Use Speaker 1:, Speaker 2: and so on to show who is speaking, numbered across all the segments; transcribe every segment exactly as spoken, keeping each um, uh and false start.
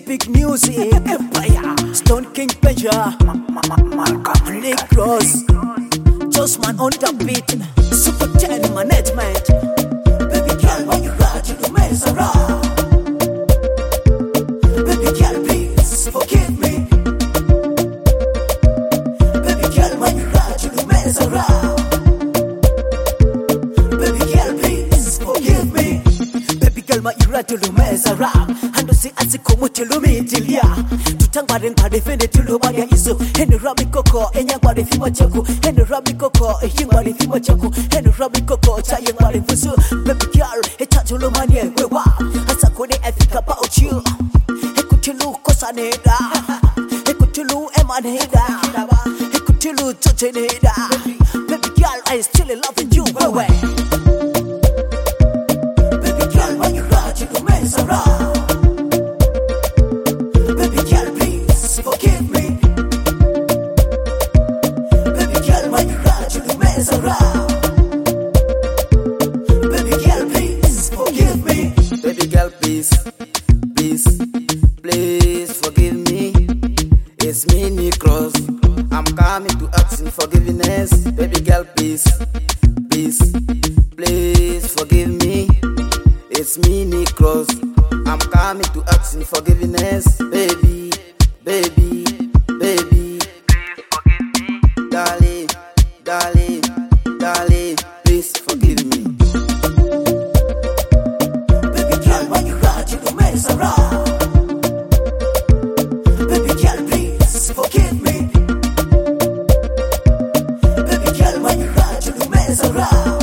Speaker 1: Big Music Empire, Stone King Pleasure, Malcolm Nick Ross, Josman on the beat, Super ten Management. Baby girl, when you ride, you do mess around. Baby girl, please forgive me. Baby girl, when you ride, you do mess around. Baby girl, please forgive me. Baby girl, when you ride, you do mess around. Si asikomo telomitilia tutangware ngware fende tulobaya izo hene rabi koko enyangware fimo chako hene rabi koko ehingware fimo chako hene rabi koko chaye ngware fusu. Baby girl etajulo manye wewa asakone Africa about you ekutilu kosaneda ekutilu emaneda ekutilu choteneda. Baby girl, I still love you wewe. Baby girl, when you ride you do mess around. Around. Baby girl, please forgive me.
Speaker 2: Baby girl, please, please, please forgive me. It's me, Nick Ross. I'm coming to ask in forgiveness. Baby girl, please, please, please forgive me. It's me, Nick Ross. I'm coming to ask in forgiveness. Baby, baby, baby, please forgive me. Darling, darling. Darling, please forgive me.
Speaker 1: Baby girl, when you ride, you do mess around. Baby girl, please forgive me. Baby girl, when you ride, you do mess around.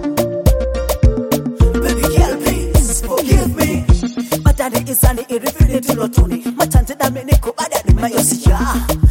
Speaker 1: Baby girl, please forgive me. Matane isani irifini tulotuni. Matante da meneko badani mayosiya.